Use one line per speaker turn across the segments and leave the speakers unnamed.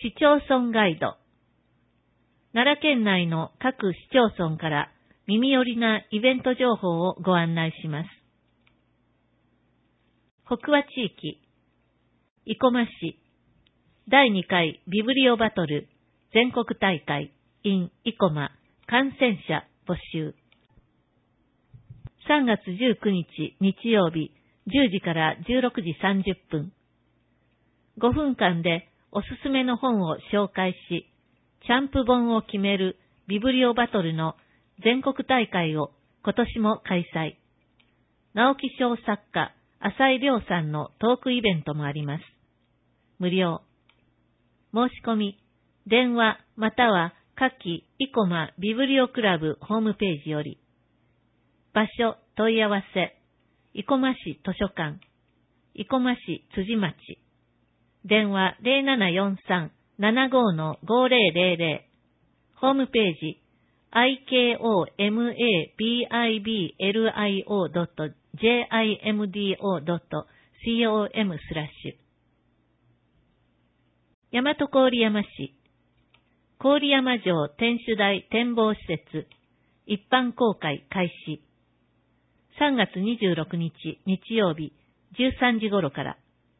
市町村ガイド。奈良県内の各市町村から耳寄りなイベント情報をご案内します。北和地域、生駒市、第2回ビブリオバトル全国大会 in 生駒観戦者募集。3月19日日曜日10時から16時30分。5分間でおすすめの本を紹介し、チャンプ本を決めるビブリオバトルの全国大会を今年も開催。直木賞作家、浅井亮さんのトークイベントもあります。無料。申し込み、電話または下記生駒ビブリオクラブホームページより。場所問い合わせ、生駒市図書館、生駒市辻町。電話0743-75-5000。ホームページ、ikomabibli.jimdo.com/。大和郡山市、郡山城天守台展望施設、一般公開開始。3月26日日曜日13時頃から。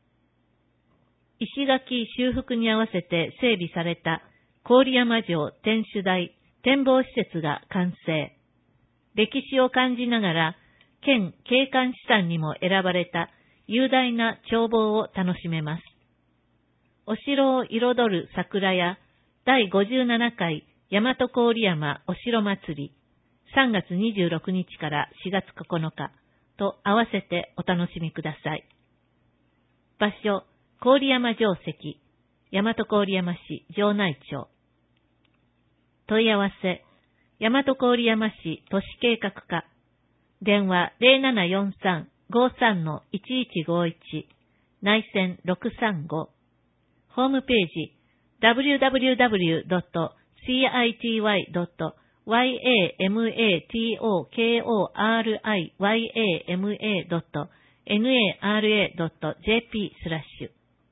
石垣修復に合わせて整備された郡山城天守台展望施設が完成。歴史を感じながら県景観資産にも選ばれた雄大な眺望を楽しめます。お城を彩る桜や第57回大和郡山お城祭り3月26日から4月9日と合わせてお楽しみください。場所、郡山城跡、大和郡山市城内町。問い合わせ、大和郡山市都市計画課。電話0743-53-1151、内線635。ホームページ www.cityy.yamatokoriama.nara.jp/。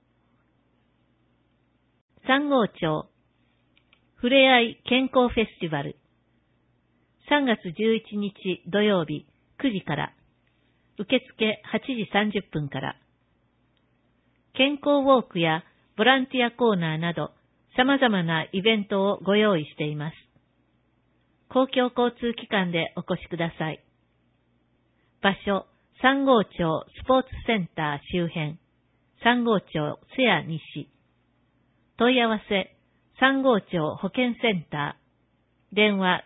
三郷町ふれあい健康フェスティバル。3月11日土曜日9時から。受付8時30分から。健康ウォークやボランティアコーナーなど様々なイベントをご用意しています。公共交通機関でお越しください。場所、三郷町スポーツセンター周辺、三郷町瀬谷西。問い合わせ、三郷町保健センター。電話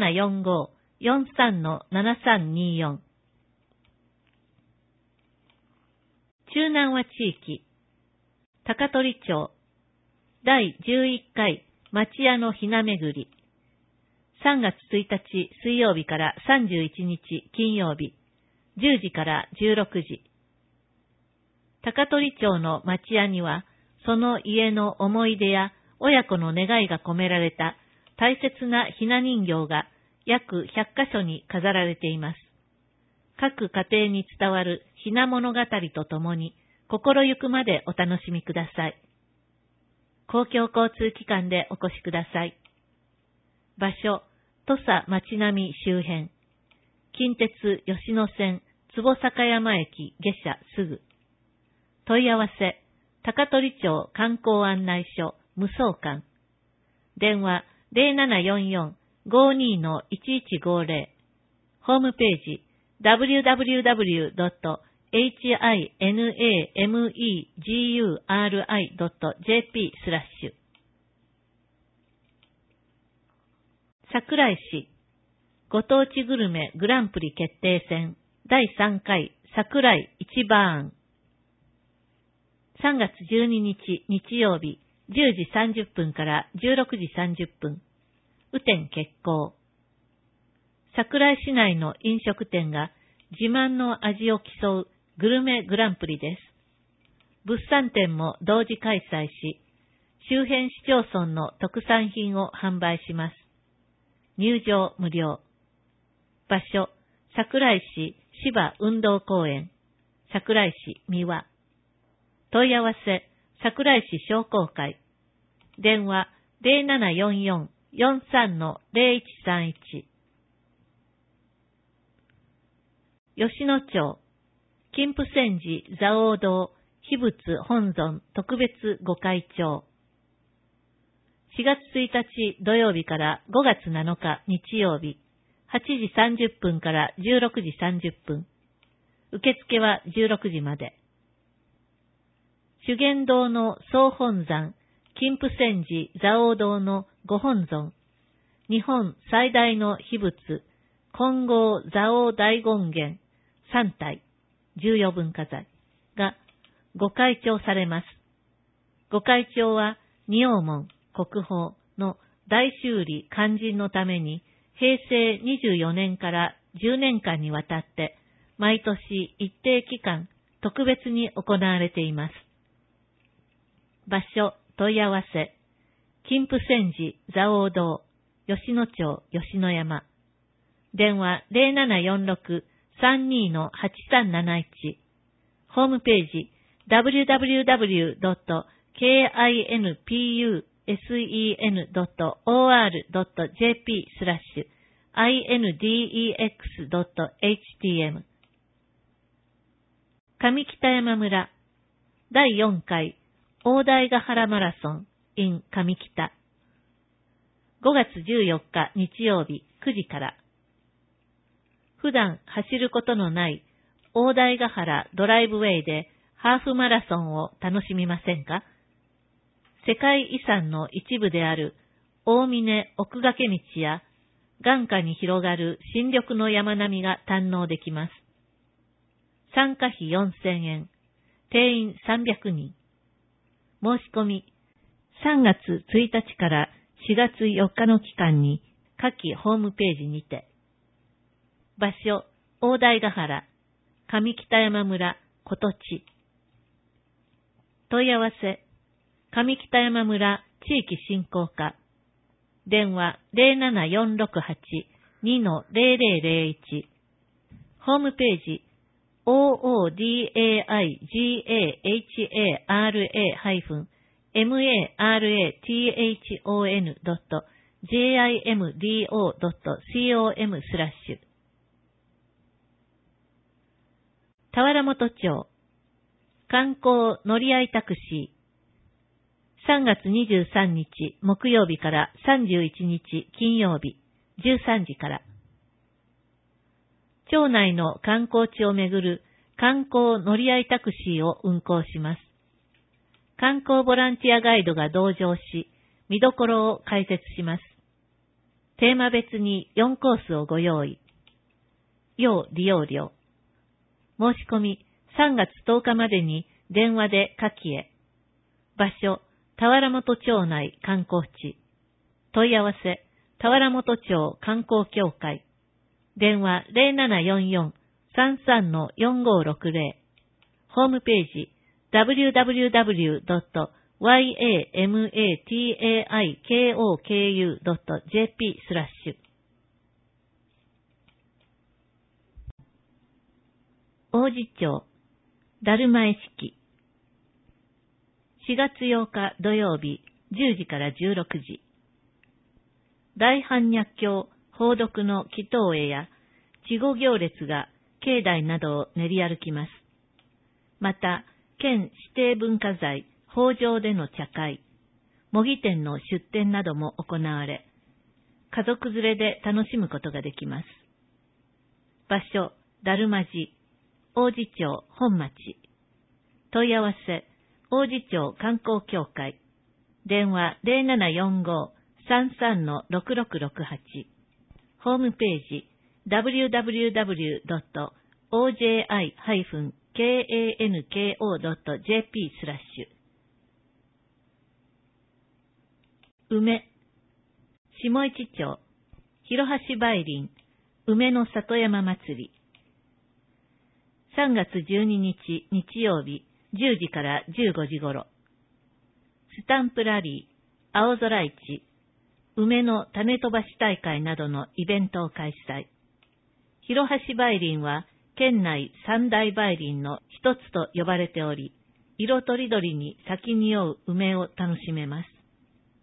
0745-43-7324。中南和地域、高取町、第11回町屋のひなめぐり。3月1日水曜日から31日金曜日、10時から16時。高取町の町屋には、その家の思い出や親子の願いが込められた大切なひな人形が約100カ所に飾られています。各家庭に伝わるひな物語とともに、心ゆくまでお楽しみください。公共交通機関でお越しください。場所、土佐町並周辺。近鉄吉野線坪坂山駅下車すぐ。問い合わせ、高取町観光案内所無双館。電話0744-52-1150。ホームページ www.hinameguri.jp/。桜井市ご当地グルメグランプリ決定戦第3回桜井一バーン。3月12日日曜日10時30分から16時30分。雨天決行。桜井市内の飲食店が自慢の味を競うグルメグランプリです。物産展も同時開催し、周辺市町村の特産品を販売します。入場無料。場所、桜井市芝運動公園、桜井市三輪。問い合わせ、桜井市商工会。 電話0744-43-0131。吉野町、金峰山寺蔵王堂秘仏本尊特別御開帳。4月1日土曜日から5月7日日曜日、8時30分から16時30分。受付は16時まで。修験道の総本山、金峰山寺蔵王堂の御本尊、日本最大の秘仏、金剛蔵王大権現3体、重要文化財が御開帳されます。御開帳は仁王門、国宝の大修理勧進のために平成24年から10年間にわたって毎年一定期間特別に行われています。場所、問い合わせ、金峰山寺蔵王堂、吉野町吉野山。電話0746-32-8371。ホームページ www.kinpusen.or.jp/index.htm。 上北山村第4回大台ヶ原マラソン in 上北。5月14日日曜日9時から。普段走ることのない大台ヶ原ドライブウェイでハーフマラソンを楽しみませんか？世界遺産の一部である大峰奥掛道や眼下に広がる新緑の山並みが堪能できます。参加費4000円、定員300人。申し込み、3月1日から4月4日の期間に下記ホームページにて。場所、大台ヶ原、上北山村、琴地。問い合わせ、上北山村地域振興課。電話07468-2-0001。ホームページ、oodihara-marathon.jimdo.com/田原本町、観光乗り合いタクシー。3月23日木曜日から31日金曜日13時から。町内の観光地をめぐる観光乗り合いタクシーを運行します。観光ボランティアガイドが同乗し、見どころを解説します。テーマ別に4コースをご用意。要利用料。申し込み3月10日までに電話で下記へ。場所、田原本町内観光地。問い合わせ、田原本町観光協会。電話0744-33-4560。ホームページ www.yamataikoku.jp/。王子町、だるま絵式。4月8日土曜日10時から16時。大般若経放読の祈祷絵や稚語行列が境内などを練り歩きます。また、県指定文化財法上での茶会、模擬店の出店なども行われ、家族連れで楽しむことができます。場所、だるま寺、王子町本町。問い合わせ、王子町観光協会。電話0745-33-6668。ホームページ www.oji-kanko.jp/。梅、下市町、広橋梅林、梅の里山祭り。3月12日日曜日10時から15時頃。スタンプラリー、青空市、梅の種飛ばし大会などのイベントを開催。広橋梅林は県内三大梅林の一つと呼ばれており、色とりどりに咲き匂う梅を楽しめます。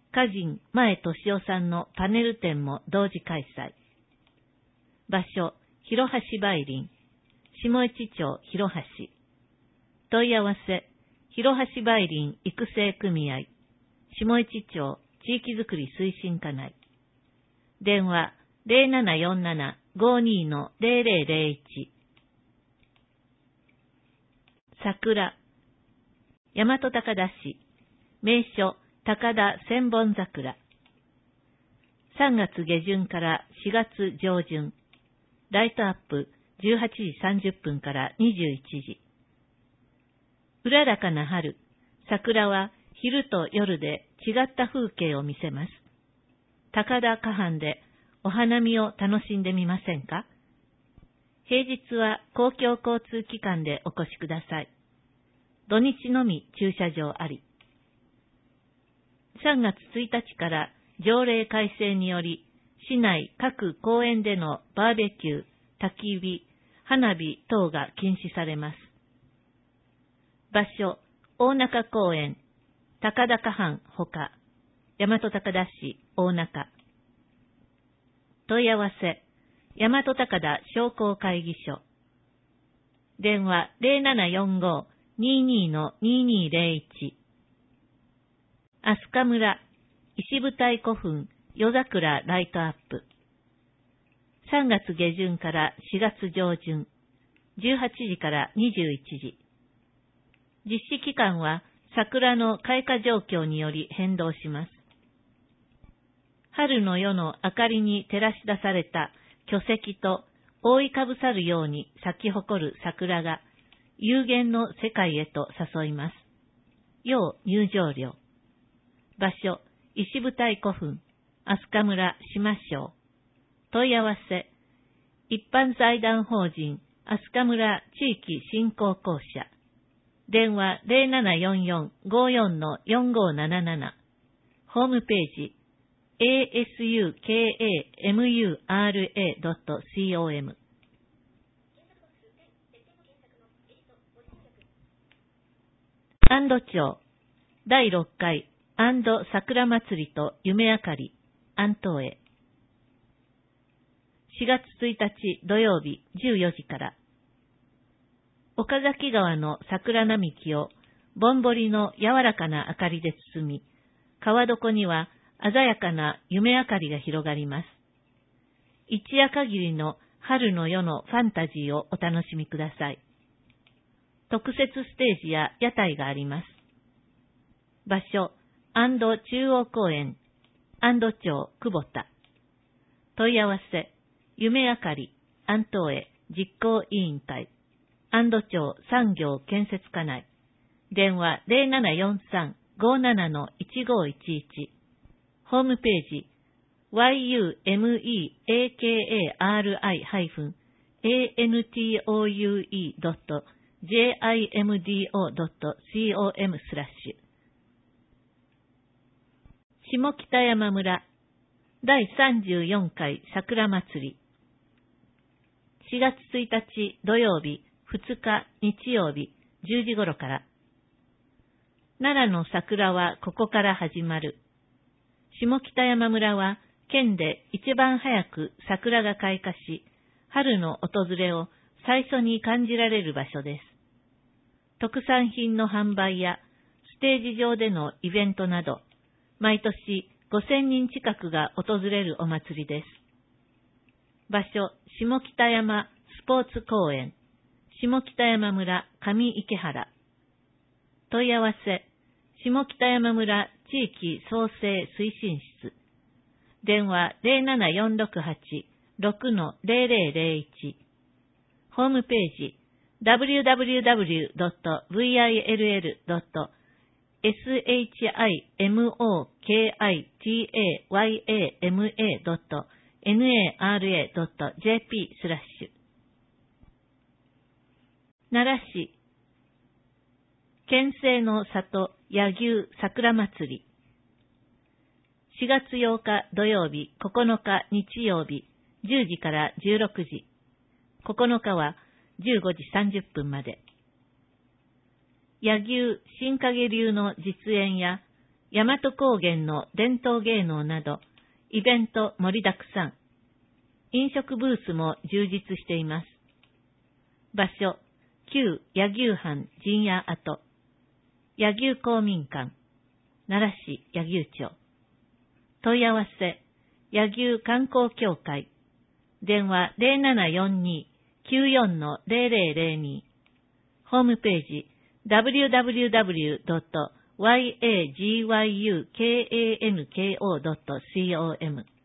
歌人前俊夫さんのパネル展も同時開催。場所、広橋梅林、下市町広橋。問い合わせ、広橋梅林育成組合、下市町地域づくり推進課内。電話、0747-52-0001。桜、大和高田市、名所、高田千本桜。3月下旬から4月上旬。ライトアップ18時30分から21時。うららかな春、桜は昼と夜で違った風景を見せます。高田花畔でお花見を楽しんでみませんか？平日は公共交通機関でお越しください。土日のみ駐車場あり。3月1日から条例改正により、市内各公園でのバーベキュー、焚き火、花火等が禁止されます。場所、大中公園、高田花畔ほか、大和高田市大中。問い合わせ、大和高田商工会議所。電話0745-22-2201。飛鳥村、石舞台古墳、夜桜ライトアップ。3月下旬から4月上旬、18時から21時。実施期間は桜の開花状況により変動します。春の夜の明かりに照らし出された巨石と覆いかぶさるように咲き誇る桜が幽玄の世界へと誘います。要入場料。場所、石舞台古墳、飛鳥村島庄。問い合わせ、一般財団法人飛鳥村地域振興公社。電話0744-54-4577。ホームページ、asukamura.com。安堵町、第6回安堵桜祭りと夢あかり、安東へ。4月1日土曜日14時から。岡崎川の桜並木をぼんぼりの柔らかな明かりで包み、川床には鮮やかな夢あかりが広がります。一夜限りの春の夜のファンタジーをお楽しみください。特設ステージや屋台があります。場所、安堵中央公園、安堵町久保田。問い合わせ、夢あかり、安東へ実行委員会、安堵町産業建設課内。電話0743-57-1511。ホームページ、yumeakari-antoue.jimdo.com/。下北山村、第34回桜祭り。4月1日土曜日、2日日曜日、10時頃から。奈良の桜はここから始まる。下北山村は県で一番早く桜が開花し、春の訪れを最初に感じられる場所です。特産品の販売やステージ上でのイベントなど、毎年5000人近くが訪れるお祭りです。場所、下北山スポーツ公園、下北山村上池原。問い合わせ、下北山村地域創生推進室。電話07-468-6-0001。ホームページ、www.shimokitayama.nara.jp/。奈良市、県政の里柳生桜祭り。4月8日土曜日、9日日曜日、10時から16時。9日は15時30分まで。柳生新影流の実演や大和高原の伝統芸能など、イベント盛りだくさん。飲食ブースも充実しています。場所、旧柳生藩陣屋跡。柳生公民館。奈良市柳生町。問い合わせ、柳生観光協会。電話0742-94-0002。ホームページ、www.yagyukanko.com